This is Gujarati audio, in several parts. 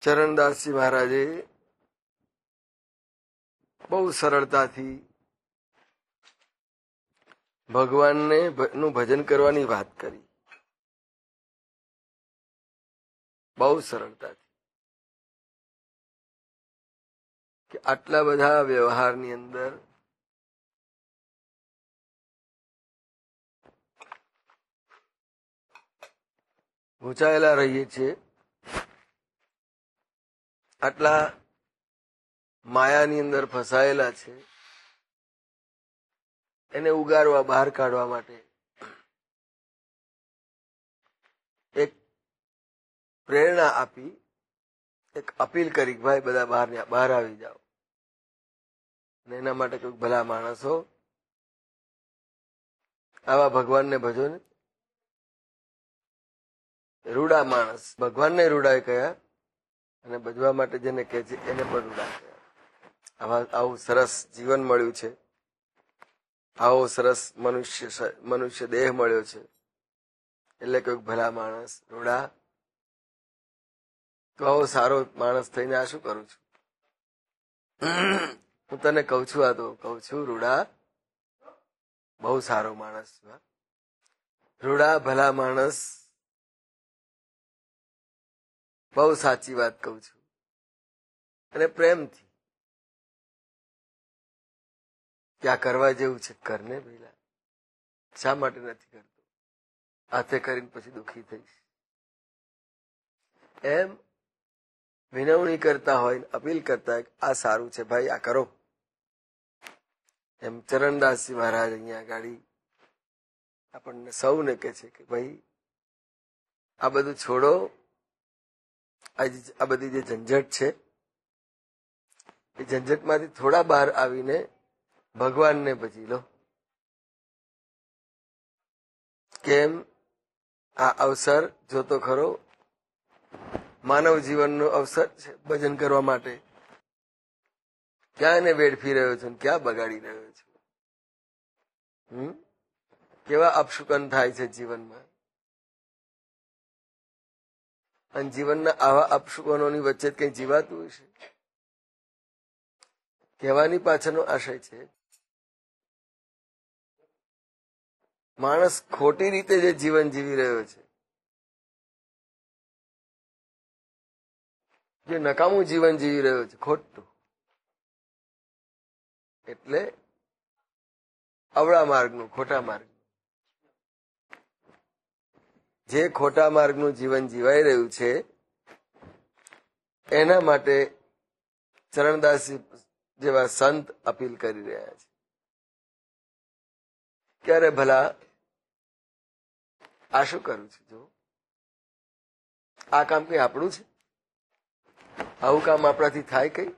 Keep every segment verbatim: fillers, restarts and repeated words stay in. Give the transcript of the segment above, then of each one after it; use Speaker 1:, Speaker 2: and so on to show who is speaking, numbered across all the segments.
Speaker 1: ચરણદાસજી મહારાજે બહુ સરળતાથી ભગવાનને નું ભજન કરવાની વાત કરી, બહુ સરળતાથી, કે આટલા બધા વ્યવહારની અંદર ગૂંચાયેલા રહીએ છીએ, આટલા માયાની અંદર ફસાયેલા છે, એને ઉગારવા, બહાર કાઢવા માટે એક પ્રેરણા આપી, એક અપીલ કરી કે ભાઈ બધા બહાર બહાર આવી જાઓ. અને એના માટે કોઈ ભલા માણસો આવા ભગવાનને ભજો ને. રૂડા માણસ, ભગવાનને રૂડાએ કયા અને ભજવા માટે જેને કહે છે એને પણ રૂડા કયા. આવા આવું સરસ જીવન મળ્યું છે, આવો સરસ મનુષ્ય મનુષ્ય દેહ મળ્યો છે, એટલે કોઈક ભલા માણસ રૂડા. તો આવો સારો માણસ થઈને આ શું કરું છું? હું તને કઉ છું, આ તો કઉ છું રૂડા, બહુ સારો માણસ છું. રૂડા ભલા માણસ, બહુ સાચી વાત કઉ છું, અને પ્રેમથી. ક્યાં કરવા જેવું છે કરને પેલા, શા માટે નથી કરતો? હાથે કરીને પછી દુઃખી થઈશ એમ વિનવણી કરતા હોય, અપીલ કરતા હોય, આ સારું છે ભાઈ, આ કરો. એમ ચરણદાસજી મહારાજ અહીંયા ગાડી આપણને સૌને કહે છે કે ભાઈ આ બધું છોડો, આ બધી જે ઝંઝટ છે એ ઝંઝટમાંથી થોડા બહાર આવીને ભગવાનને ભજી લો. કેમ? આ અવસર જોતો ખરો, માનવ જીવનનો અવસર છે ભજન કરવા માટે. ક્યાં એને વેડફી રહ્યો છે, ક્યાં બગાડી રહ્યો છે? હમ કેવા અપશુકન થાય છે જીવનમાં. અને જીવનના આવા અપશુકનોની વચ્ચે કઈ જીવાતું હશે? કહેવાની પાછળનો આશય છે માણસ ખોટી રીતે જે જીવન જીવી રહ્યો છે, જે નકામું જીવન જીવી રહ્યો છે, ખોટું, એટલે અવળા માર્ગનું, ખોટા માર્ગ, જે ખોટા માર્ગનું જીવન જીવાઈ રહ્યું છે એના માટે ચરણદાસજી જેવા સંત અપીલ કરી રહ્યા છે. ક્યારે ભલા આ શું કરું છું? જો આ કામ કઈ આપણું છે? આવું કામ આપણાથી થાય કઈ?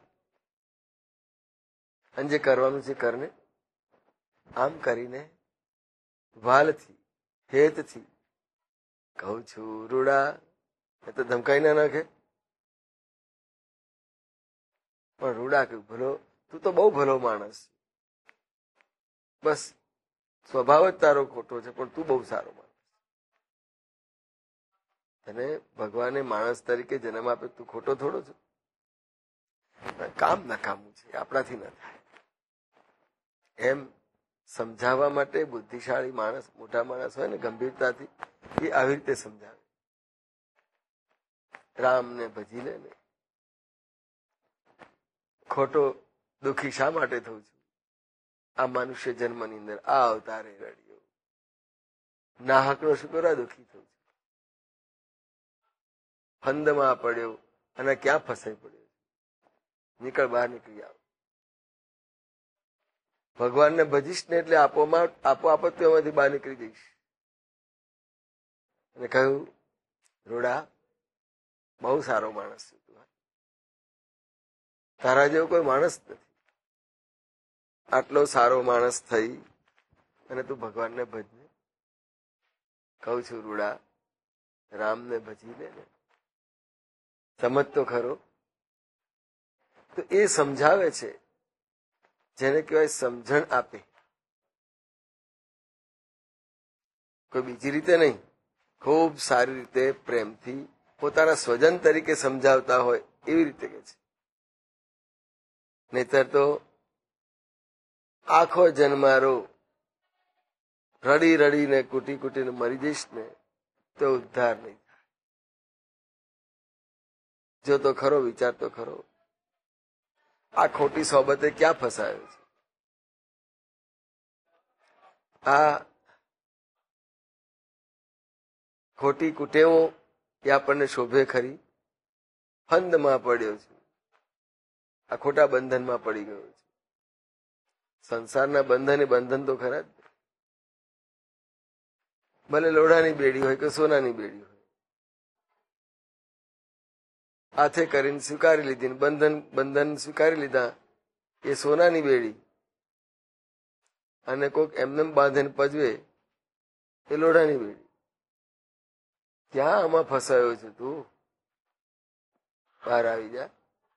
Speaker 1: અને જે કરવાનું છે કરને. આમ કરીને વાલથી, હેતથી કહું છું રૂડા. એ તો ધમકાઈ ના નાખે, પણ રૂડા કે ભલો, તું તો બહુ ભલો માણસ, બસ સ્વભાવ જ તારો ખોટો છે, પણ તું બહુ સારો માણસ. અને ભગવાને માણસ તરીકે જન્મ આપે, તું ખોટો થોડો છો? કામ નકામું છે, આપણાથી ન થાય. એમ સમજાવવા માટે બુદ્ધિશાળી માણસ, મોટા માણસ હોય ને, ગંભીરતાથી એ આવી રીતે સમજાવે. રામને ભજી લે ને, ખોટો દુઃખી શા માટે થઉં છું? આ મનુષ્ય જન્મની અંદર આ અવતારે રડ્યો, નાહકનો શુક્રા દુઃખી થઉં છું, ફંદમાં પડ્યો અને ક્યાં ફસાઈ પડ્યો? નીકળ, બહાર નીકળી આવ. ભગવાનને ભજીશ ને એટલે આપોમાં આપોઆપ જ એમાંથી બહાર નીકળી જઈશ. અને કહ્યું રૂડા, બહુ સારો માણસ છે તું, તારા જેવો કોઈ માણસ નથી. આટલો સારો માણસ થઈ અને તું ભગવાનને ભજને. કહું છું રૂડા, રામને ભજી લે ને. સમજ તો ખરો. તો એ સમજાવે છે, જેને કહેવાય સમજણ આપે. કોઈ બીજી રીતે નહીં, ખૂબ સારી રીતે પ્રેમથી પોતાના સ્વજન તરીકે સમજાવતા હોય એવી રીતે કે છે. નહીતર તો આખો જન્મારો રડી રડીને કૂટી કૂટીને મરી જઈશ ને તો ઉદ્ધાર નહીં થાય. જો તો ખરો, વિચાર તો ખરો, આ ખોટી સોબતે ક્યાં ફસાયો છે. આ ખોટી કુટેવો એ આપણને શોભે ખરી? ફંદમાં પડ્યો છે, આ ખોટા બંધનમાં પડી ગયો છે. સંસારના બંધન એ બંધન તો ખરા જ. ભલે લોઢાની બેડી હોય કે સોનાની બેડી હોય, હાથે કરીને સ્વીકારી લીધી, બંધન બંધન સ્વીકારી લીધા. એ સોનાની બેડી અને કોઈક એમને બાંધીને પજવે એ લોઢાની બેડી. ક્યાં આમાં ફસાયો છે તું? બહાર આવી જા.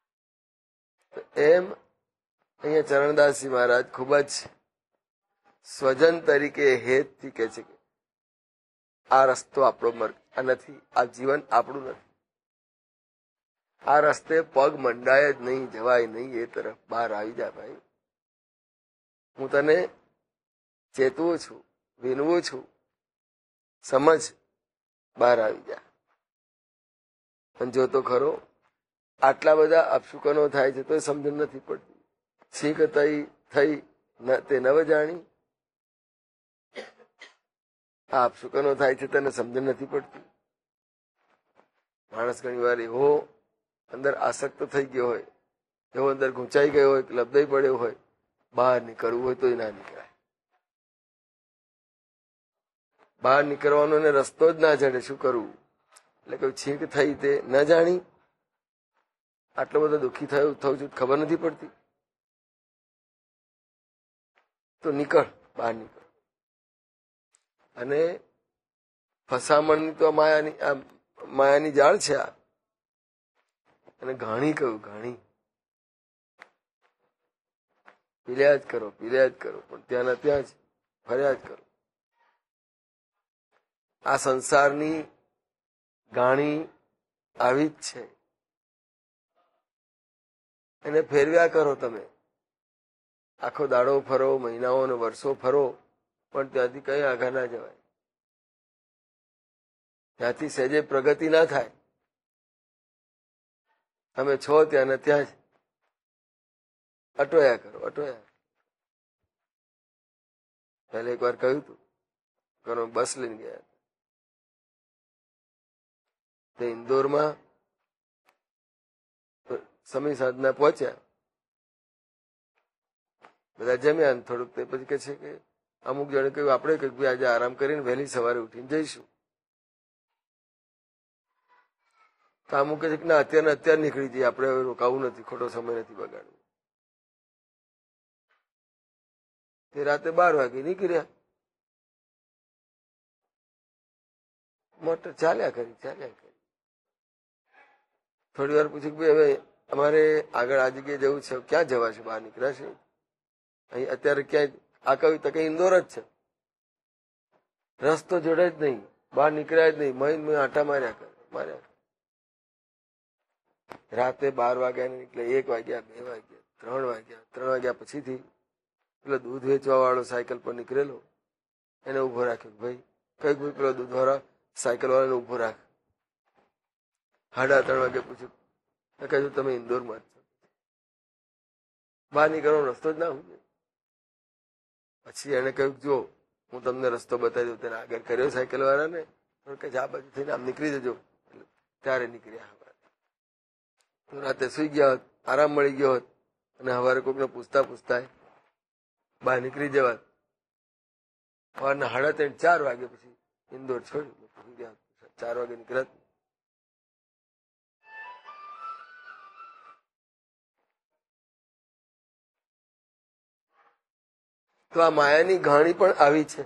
Speaker 1: એમ અહીંયા ચરણદાસજી મહારાજ ખૂબ જ સ્વજન તરીકે હેતથી કહે છે કે આ રસ્તો આપણો માર્ગ આ નથી, આ જીવન આપણું નથી. આ રસ્તે પગ મંડાય જ નહીં, જવાય નહીં. એ તરફ બહાર આવી જા ભાઈ. હું તને ચેતવું છું, વિનવું છું, સમજ, બહાર આવી જા. પણ જો તો ખરો, આટલા બધા અપશુકનો થાય છે તો સમજણ નથી પડતી. શીખ થઈ થઈ તે નવ જાણી. આ અપશુકનો થાય છે તને સમજણ નથી પડતી. માણસ ઘણી વાર એવો અંદર આસક્ત થઈ ગયો હોય, એવો અંદર ગૂંચાઈ ગયો હોય, લબદાઈ પડ્યો હોય, બહાર નીકળવું હોય તો ના નીકળાય. બહાર નીકળવાનો એને રસ્તો જ ના જડે. શું કરવું? એટલે કોઈ છીંક થઈ તે ન જાણી. આટલો બધો દુઃખી થયો થયું છું ખબર નથી પડતી. તો નીકળ, બહાર નીકળ. અને ફસામણની તો માયાની આ માયાની જાળ છે આ. અને ઘાણી કહ્યું, ઘાણી પીલ્યા જ કરો, પીલ્યા જ કરો, પણ ત્યાંના ત્યાં જ ફર્યા જ કરો. આ સંસારની ઘાણી આવી જ છે. એને ફેરવ્યા કરો તમે. આખો દાડો ફરો, મહિનાઓ અને વર્ષો ફરો, પણ ત્યાંથી કઈ આગળ ના જવાય. ત્યાંથી સહેજે પ્રગતિ ના થાય. તમે છો ત્યાં ને ત્યાં જ અટોયા કરો, અટોયા. પહેલે એક વાર કહ્યું હતું, ઘણો બસ લઈને ગયા તે ઇન્દોરમાં સમય સાધના પહોંચ્યા. બધા જમ્યા થોડુંક. તે પછી કે છે કે અમુક જણે કહ્યું આપણે કહ્યું આજે આરામ કરીને વહેલી સવારે ઉઠીને જઈશું. તો અમુક કહે છે કે ના અત્યારે અત્યારે નીકળી જઈએ, આપણે હવે રોકાવું નથી, ખોટો સમય નથી બગાડવો. તે રાતે બાર વાગે નીકળ્યા. મોટર ચાલ્યા કરી, ચાલ્યા કરી. થોડી વાર પૂછ્યું કે ભાઈ હવે અમારે આગળ આ જગ્યાએ જવું છે, ક્યાં જવાશે? બહાર નીકળ્યા છે અહીં અત્યારે ક્યાંય? આ કહ્યું તો કઈ ઇન્દોર જ છે. રસ્તો જોડે જ નહીં, બહાર નીકળ્યા જ નહીં. મહિન મહિન આટા માર્યા કરે, માર્યા કરે. રાતે બાર વાગ્યા ને નીકળે, એક વાગ્યા, બે વાગ્યા, ત્રણ વાગ્યા. ત્રણ વાગ્યા પછીથી પેલો દૂધ વેચવા વાળો સાયકલ પર નીકળેલો એને ઉભો રાખ્યો. ભાઈ કઈક ભાઈ પેલો દૂધ વાળા સાયકલ વાળાને ઉભો રાખ. સાડા ત્રણ વાગે પૂછ્યું, કહ્યું તમે ઇન્દોરમાં જ છો, બહાર નીકળવાનો રસ્તો જ ના હોય. પછી એને કહ્યું જો હું તમને રસ્તો બતાવી દઉં. તેને આગળ કર્યો સાયકલ વાળાને, કે આ બાજુ થઈને આમ નીકળી જજો. ત્યારે નીકળ્યા. તો રાતે સુઈ ગયા હોત, આરામ મળી ગયો હોત, અને સવારે કોઈકને પૂછતા પૂછતા બહાર નીકળી જવાત. સવારના સાડા ત્રણ ચાર વાગે પછી ઇન્દોર છોડ્યું. ચાર વાગે નીકળ્યા. તો આ માયાની ઘાણી પણ આવી છે.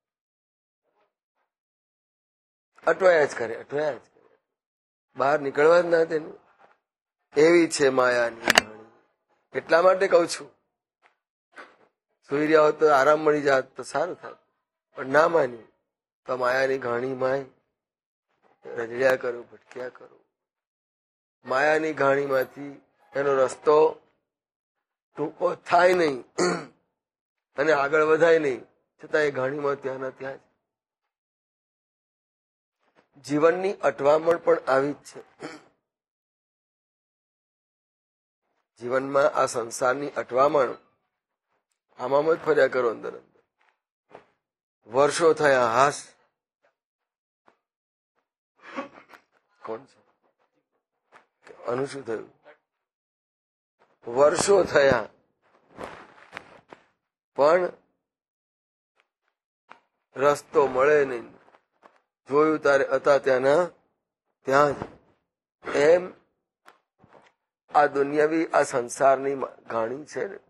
Speaker 1: અટવાયા જ કરે, અટવાયા જ કરે, બહાર નીકળવા જ ના તેનું. એવી છે માયાની ઘાણી. એટલા માટે કઉ છું, સુઈ રહ્યા હોત તો આરામ મળી જાત તો સારું થાય, પણ ના માન્યું તો માયાની ઘાણી માય રજડ્યા કરો, ભટક્યા કરો. માયાની ઘાણીમાંથી એનો રસ્તો ટૂંકો થાય નહીં અને આગળ વધાય નહીં, છતાં એ ઘાણીમાં ત્યાં ત્યાં જ. જીવનની અટવામણ પણ આવી જ છે. જીવનમાં આ સંસારની અટવામણ આમાં જ ફર્યા કરો અંદર અંદર. વર્ષો થયા. હાસ કોણ છે? આનું શું થયું? વર્ષો થયા પણ રસ્તો મળે નહીં. જોયું તારે હતા ત્યાંના ત્યાં જ. એમ આ દુનિયાવી આ સંસારની ઘાણી છે ને,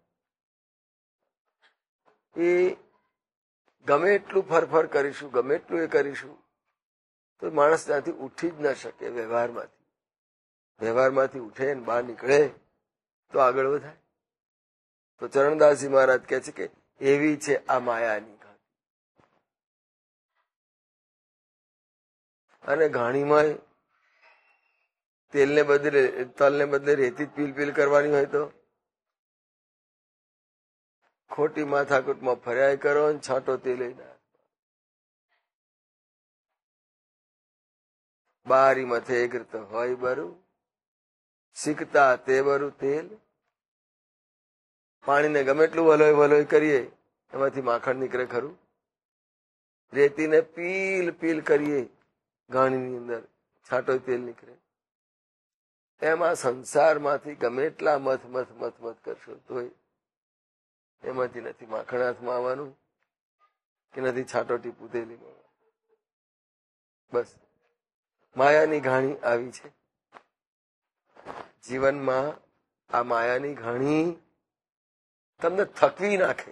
Speaker 1: એ ગમે એટલું ફરફર કરીશું, ગમે એટલું એ કરીશું, તો માણસ ત્યાંથી ઉઠી જ ના શકે. વ્યવહારમાંથી વ્યવહારમાંથી ઉઠે ને બહાર નીકળે તો આગળ વધાય. તો ચરણદાસજી મહારાજ કહે છે કે એવી છે આ માયાની ઘાણી. અને ઘાણીમાં તેલને બદલે તલને બદલે રેતી જ પીલ પીલ કરવાની હોય તો ખોટી માથાકૂટમાં ફર્યા કરો ને છાંટો તેલ ના. બારી મથે એગ્રત હોય બરું, શીખતા તે બરું તેલ. પાણીને ગમે એટલું વલોય વલોય કરીએ એમાંથી માખણ નીકળે ખરું? રેતીને પીલ પીલ કરીએ ઘાણીની અંદર છાંટો તેલ નીકળે. એમાં સંસારમાંથી ગમે એટલા મથ મથ મથ મથ કરશો તોય એમાંથી નથી માખણ હાથમાં આવવાનું કે નથી છાંટો ટીપું તેલી મળવાનું. બસ માયાની ઘાણી આવી છે જીવનમાં. આ માયાની ઘાણી તમને થકવી નાખે.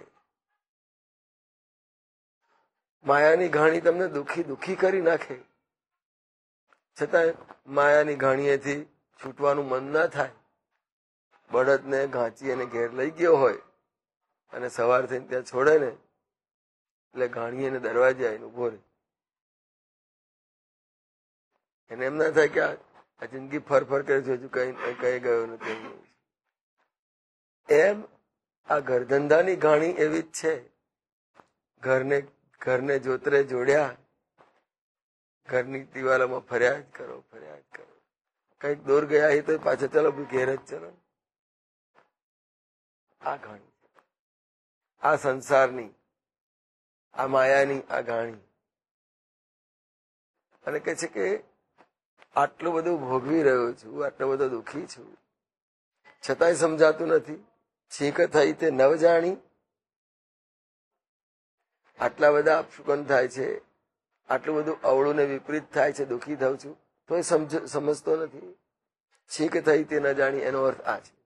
Speaker 1: માયાની ઘાણી તમને દુખી દુખી કરી નાખે. છતાં માયાની ઘાણીએથી છૂટવાનું મન ના થાય. બળદને ઘાંચી અને ઘેર લઈ ગયો હોય અને સવાર થઈને ત્યાં છોડે ને એટલે ઘાણી એને દરવાજે આવીને ઉભો રહે. એને એમ ના થાય કે આ જિંદગી ફર ફર કરે છે, હજુ કઈ કઈ ગયો નથી. એમ આ ઘરધંધાની ઘાણી એવી જ છે. ઘરને ઘરને જોતરે જોડ્યા, ઘરની દિવાલોમાં ફર્યા જ કરો ફર્યા જ કરો. કઈક દૂર ગયા તો પાછા ચાલો ઘેર જ ચલો. આ ઘાણી, આ સંસારની, આ માયાની આ ઘાણી. અને કહે છે કે આટલું બધું ભોગવી રહ્યો છું, આટલો બધો દુઃખી છું, છતાંય સમજાતું નથી. છીંક થઈ તે નવ જાણી. આટલા બધા અપશુકન થાય છે, આટલું બધું અવળું ને વિપરીત થાય છે, દુઃખી થઉં છું, તો એ સમજ સમજતો નથી. છીંક થઈ તે ન જાણી એનો અર્થ આ છે.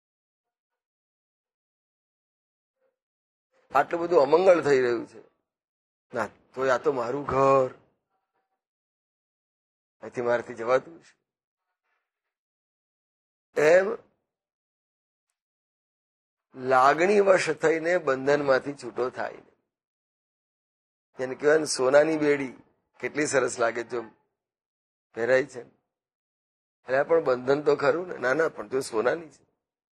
Speaker 1: આટલું બધું અમંગળ થઈ રહ્યું છે ના, તો આ તો મારું ઘર, અહીંથી મારાથી જવાતું છે. એમ લાગણી વશ થઈને બંધનમાંથી છૂટો થાય. એને કહેવાય ને સોનાની બેડી કેટલી સરસ લાગે જો પહેરાય છે. એટલે પણ બંધન તો ખરું ને. ના ના, પણ જો સોનાની છે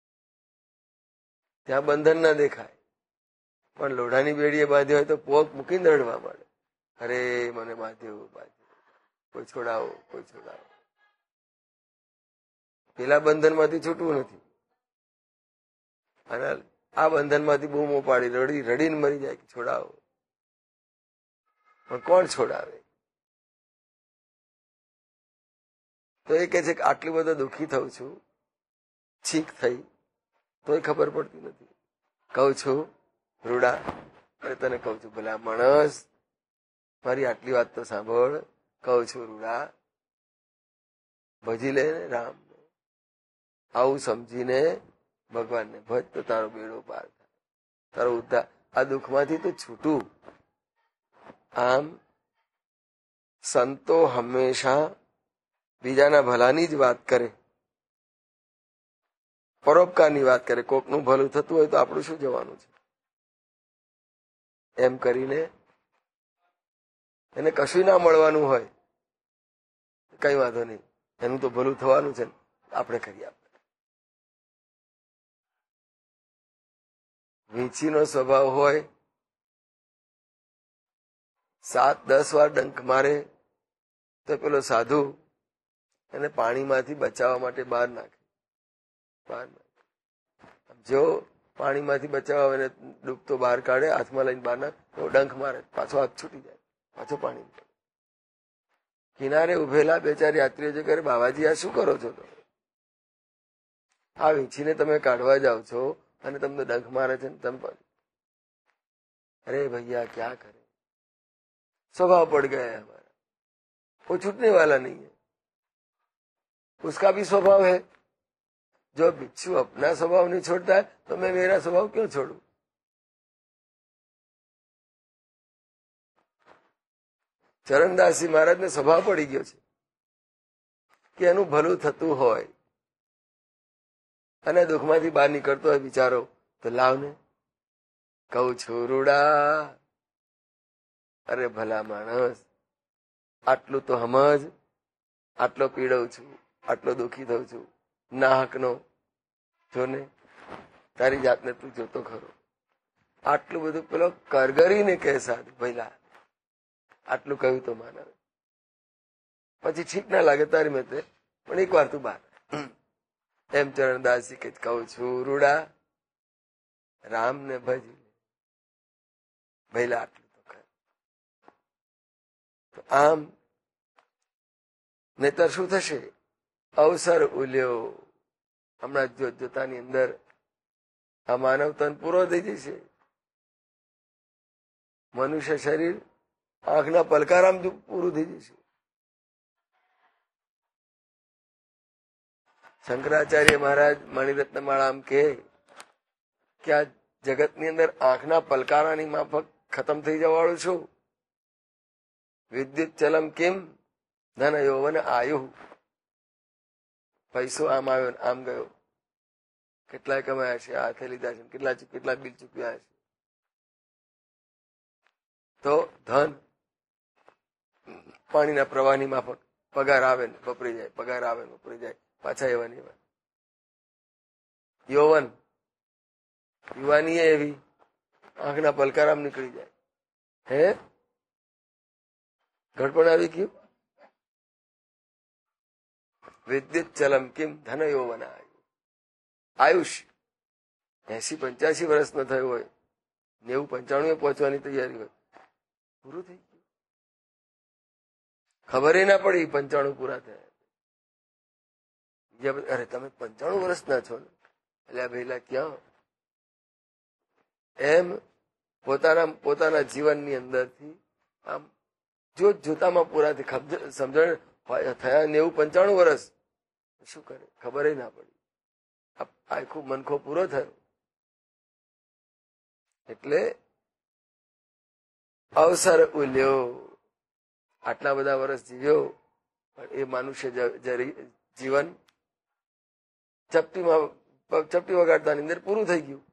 Speaker 1: ત્યાં બંધન ના દેખાય. પણ લોઢાની બેડીએ બાંધી હોય તો પોક મૂકીને રડવા માંડે, અરે મને બાંધ્યો બાંધ્યો, કોઈ છોડાવો કોઈ છોડાવો. પેલા બંધન માંથી છૂટવું નથી અને આ બંધન માંથી બૂમો પાડી રડી રડીને મરી જાય કે છોડાવો. પણ કોણ છોડાવે? તો એ કે છે કે આટલું બધો દુઃખી થઉં છું, છીક થઈ, તોય ખબર પડતી નથી. કહું છું રૂડા, અરે તને કહું છું ભલા માણસ, મારી આટલી વાત તો સાંભળ. કહું છું રૂડા, ભજી લે ને રામ, આવું સમજીને ભગવાનને ભજ તો તારો બેડો પાર થાય, તારો ઉદ્ધાર. આ દુઃખમાંથી તો છૂટું. આમ સંતો હંમેશા બીજાના ભલાની જ વાત કરે, પરોપકારની વાત કરે. કોકનું ભલું થતું હોય તો આપણું શું જવાનું છે? એમ કરીને એને કશું ના મળવાનું હોય કઈ વાંધો નહીં, એનું તો ભલું થવાનું છે. આપણે કરી આપે. વીંછીનો સ્વભાવ હોય સાત દસ વાર ડંખ મારે તો પેલો સાધુ એને પાણીમાંથી બચાવવા માટે બહાર નાખે. બહાર નાખે જો પાણીમાંથી બચાવવા એને ડૂબતો બહાર કાઢે, હાથમાં લઈને બહાર નાખે તો ડંખ મારે, પાછો હાથ છૂટી જાય, પાછો પાણી. કિનારે ઉભેલા બે ચાર યાત્રીઓ જે કરે, બાબાજી આ શું કરો છો તમે? આ વીંછીને તમે કાઢવા જાઓ છો અને તમને ડંખ મારે છે ને તમે પણ. અરે ભૈયા ક્યાં કરે, स्वभाव पड़ गया है हमारा, वो छूटने वाला नहीं है. उसका भी स्वभाव है. जो बिच्छू अपना स्वभाव नहीं छोड़ता है तो मैं मेरा स्वभाव क्यों छोड़ू? ચરણદાસજી મહારાજને સ્વભાવ પડી ગયો છે કે એનું ભલું થતું હોય અને દુઃખમાંથી બહાર નીકળતો હોય બિચારો, તો લાવને કહું છું રૂડા, અરે ભલા માણસ, આટલું તો સમજ, આટલો પીડું છું, આટલો દુઃખી થઉં છું, ના હકનો જો ને, તારી જાતને તું જોતો ખરો. આટલું બધું પેલો કરગરીને કહે સાધુ, ભઈલા આટલું કહ્યું તો માનવે, પછી ઠીક ના લાગે તારી મેં, પણ એક વાર તું બહાર. એમ ચરણદાસજી કે કહું છું રૂડા, રામ ને ભજી ભઈલા આટલું તો ખરું. તો આમ નહીતર શું થશે? અવસર ઉલ્યો. હમણાં જોત જોતાની અંદર આ માનવ તન પૂરો થઈ જશે. મનુષ્ય શરીર આંખના પલકારામ પૂરું થઈ જશે. શંકરાચાર્ય મહારાજ મણિરત્ન માળા આમ કહે કે આ જગતની અંદર આંખના પલકારાની માફક ખતમ થઈ જવાળું છું. વિદ્યુત ચલમ કેમ ધન યૌવન આયુ. પૈસો આમ આવ્યો આમ ગયો, કેટલાય કમાયા છે, હાથે લીધા છે, કેટલા કેટલા બિલ ચૂક્યા છે. તો ધન પાણીના પ્રવાહની માફક પગાર આવે ને વપરી જાય, પગાર આવે ને વપરી જાય, પાછા એવા ને એવા. યૌવન યુવાની એવી આંખના પલકારામ નીકળી જાય. હે ઘડપણ આવી ગયું. વિદ્યુત ચલમ કિમ ધન યૌવન આયુ. આયુષ્ય એસી પંચ્યાસી વર્ષ ન થયું હોય, નેવું પંચાણું પહોંચવાની તૈયારી હોય, પૂરું થઈ ગયું. ખબર ના પડી પંચાણું પૂરા થયા. અરે તમે પંચાણું વર્ષના છો ને, એટલે ભઈલા ક્યાં? એમ પોતાના પોતાના જીવનની અંદરથી આમ જોત જોતામાં પૂરાથી સમજણ થયા. નેવું પંચાણું વર્ષ શું કરે ખબર ના પડી. આખું મનખો પૂરો થયો. એટલે અવસર ઉલ્યો. આટલા બધા વર્ષ જીવ્યો, પણ એ મનુષ્ય જીવન ચપટીમાં ચપટી વગાડતાની અંદર પૂરું થઈ ગયું.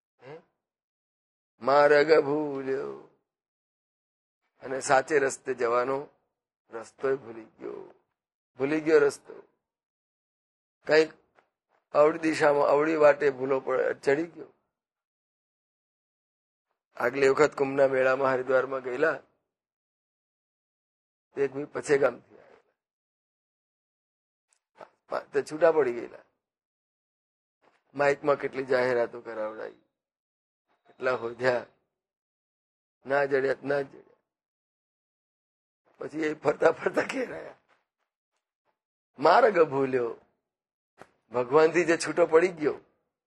Speaker 1: માર્ગ ભૂલ્યો અને સાચે રસ્તે જવાનો રસ્તો ભૂલી ગયો. ભૂલી ગયો રસ્તો. કઈક અવળી દિશામાં અવળી વાટે ભૂલો ચડી ગયો. આગલી વખત કુંભના મેળામાં હરિદ્વારમાં ગયેલા, એક ભાઈ પછે ગામથી આવેલા, તે છૂટા પડી ગયેલા. માઇકમાં કેટલી જાહેરાતો કરાવડાવી, કેટલા હોધ્યા, ના જડ્યા ના જડ્યા. પછી એ ફરતા ફરતા ઘેરાયા. માર્ગ ભૂલ્યો. ભગવાનથી જે છૂટો પડી ગયો,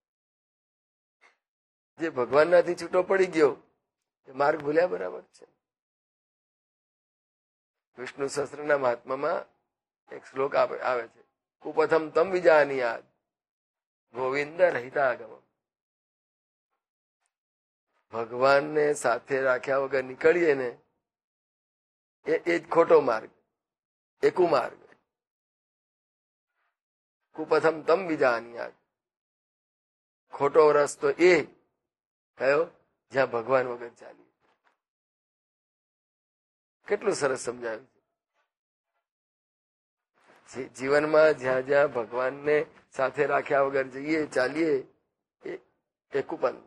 Speaker 1: જે ભગવાનનાથી છૂટો પડી ગયો, એ માર્ગ ભૂલ્યા બરાબર છે. વિષ્ણુ સહસ્ત્રના મહાત્મામાં એક શ્લોક આવે છે, કુપથમ તમ વિજાનીયાદ ગોવિંદ રહિતાગમ. ભગવાનને સાથે રાખ્યા વગર નીકળીએ ને એ જ ખોટો માર્ગ, એ કુમાર્ગ. કુપથમ તમ વિજાનીયાદ. ખોટો રસ્તો એ કયો જ્યાં ભગવાન વગર ચાલીએ. કેટલું સરસ સમજાવ્યું છે. જીવનમાં જ્યાં જ્યાં ભગવાનને સાથે રાખ્યા વગર જઈએ ચાલીએ એ કુપંથ.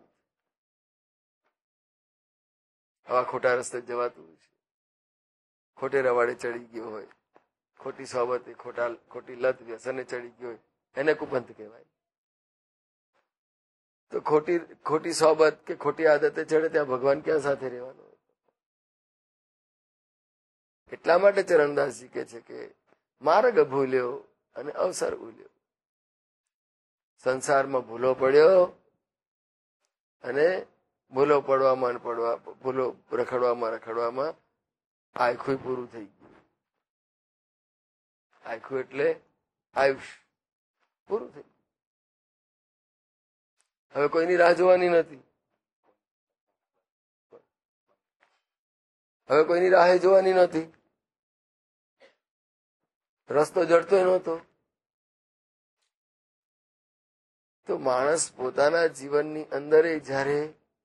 Speaker 1: આવા ખોટા રસ્તે જવાતું હોય છે, ખોટે રવાડે ચડી ગયો હોય, ખોટી સોબતે ખોટા ખોટી લત વ્યસને ચડી ગયો હોય, એને કુપંથ કહેવાય. તો ખોટી ખોટી સોબત કે ખોટી આદતે ચડે ત્યાં ભગવાન ક્યાં સાથે રહેવાનો? એટલા માટે ચરણદાસજી કહે છે કે માર્ગ ભૂલ્યો અને અવસર ભૂલ્યો. સંસારમાં ભૂલો પડ્યો અને ભૂલો પડવામાં પડવા ભૂલો રખડવામાં રખડવામાં આખું પૂરું થઈ ગયું. આખું એટલે આયુષ્ય પૂરું થઈ ગયું. હવે કોઈની રાહ જોવાની નથી. હવે કોઈની રાહે જોવાની નથી. રસ્તો જડતો નહોતો. તો માણસ પોતાના જીવનની અંદર જયારે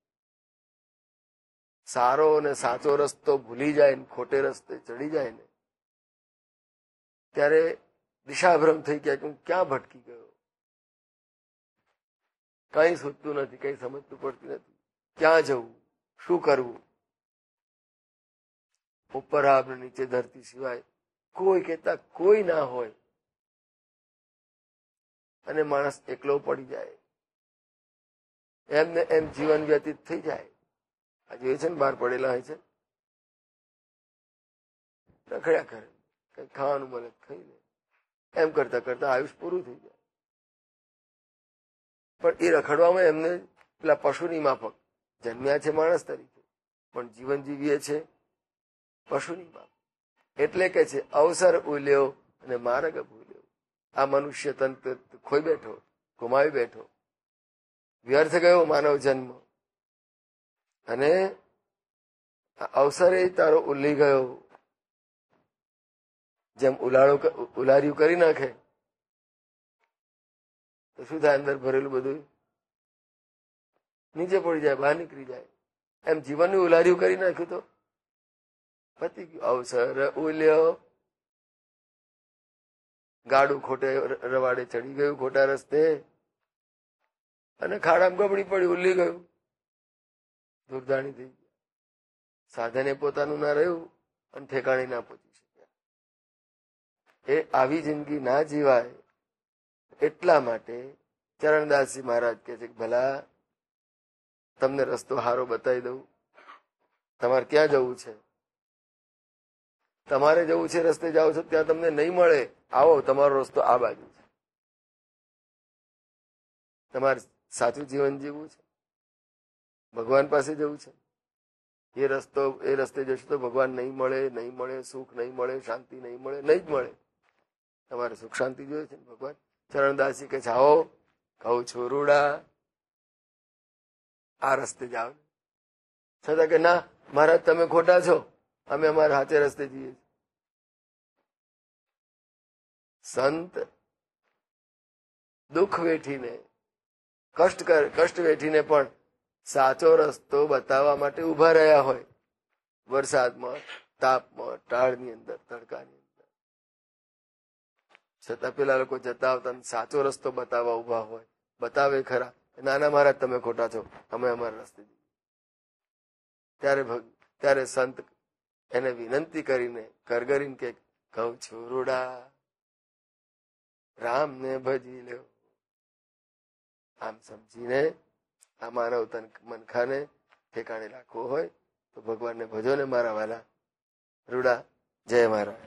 Speaker 1: સારો અને સાચો રસ્તો ભૂલી જાય ને ખોટે રસ્તે ચડી જાય ને ત્યારે દિશાભ્રમ થઈ ગયા કે હું ક્યાં ભટકી ગયો, કઈ સૂચતું નથી, કઈ સમજતું પડતું નથી, ક્યાં જવું, શું કરવું. ઉપર આભ નીચે ધરતી સિવાય કોઈ કહેતા કોઈ ના હોય અને માણસ એકલો પડી જાય, એમને એમ જીવન વ્યતીત થઈ જાય. આ જોઈએ છે ને બહાર પડેલા હોય છે, રખડ્યા કરે, કઈ ખાવાનું મળે ખાઈ લે, એમ કરતા કરતા આયુષ પૂરું થઈ જાય. પણ એ રખડવામાં એમને પેલા પશુની માફક જન્મ્યા છે માણસ તરીકે, પણ જીવન જીવીએ છે પશુની માફક. એટલે કે છે અવસર ઉલ્યો અને માર્ગ ભૂલ્યો. આ મનુષ્ય તંત્ર ખોઈ બેઠો, ગુમાવી બેઠો, વ્યર્થ ગયો માનવ જન્મ. અને અવસરે તારો ઉલ્લી ગયો. જેમ ઉલાળો ઉલાર્યું કરી નાખે તો શું થાય? અંદર ભરેલું બધું નીચે પડી જાય, બહાર નીકળી જાય. એમ જીવનનું ઉલાર્યું કરી નાખ્યું તો પતી ગયું. અવસર ઉલ્યો, ગાડું ખોટે રવાડે ચડી ગયું, ખોટા રસ્તે, અને ખાડામાં ગબડી પડી, ઉલ્લી ગયું, દુર્દાણી થઈ ગઈ. સાધને પોતાનું ના રહ્યું અને ઠેકાણે ના પહોંચી શક્યા. એ આવી જિંદગી ના જીવાય. એટલા માટે ચરણદાસજી મહારાજ કહે છે કે ભલા તમને રસ્તો હારો બતાવી દઉં, તમારે ક્યાં જવું છે? તમારે જવું છે રસ્તે જાઓ છો ત્યાં તમને નહીં મળે, આવો તમારો રસ્તો આ બાજુ છે. તમારે સાચું જીવન જીવવું છે, ભગવાન પાસે જવું છે. એ રસ્તો એ રસ્તે જશો તો ભગવાન નહીં મળે, નહીં મળે, સુખ નહીં મળે, શાંતિ નહીં મળે, નહીં જ મળે. તમારે સુખ શાંતિ જોઈએ છે ભગવાન. ચરણદાસજી કે જાઓ, કહું છું રૂડા, આ રસ્તે જાઓ. છતાં કે ના મહારાજ તમે ખોટા છો, અમે અમારા હાથે રસ્તે જઈએ. સંત દુઃખ વેઠીને કષ્ટ કર કષ્ટ વેઠીને પણ સાચો રસ્તો બતાવવા માટે ઉભા રહ્યા હોય. વરસાદમાં, તાપમાં, ટાળની અંદર, તડકાની અંદર, છતાં પેલા લોકો જતા આવતા સાચો રસ્તો બતાવવા ઉભા હોય. બતાવે ખરા, નાના મહારાજ તમે ખોટા છો, અમે અમારા રસ્તે જઈએ. ત્યારે ત્યારે સંત એને વિનંતી કરીને કરગરીને કે કહું છું રૂડા, રામને ભજી લ્યો. આમ સમજીને આ માનવ તન મનખાને ઠેકાણે રાખવો હોય તો ભગવાનને ભજો ને મારા વાલા રૂડા. જય મહારાજ.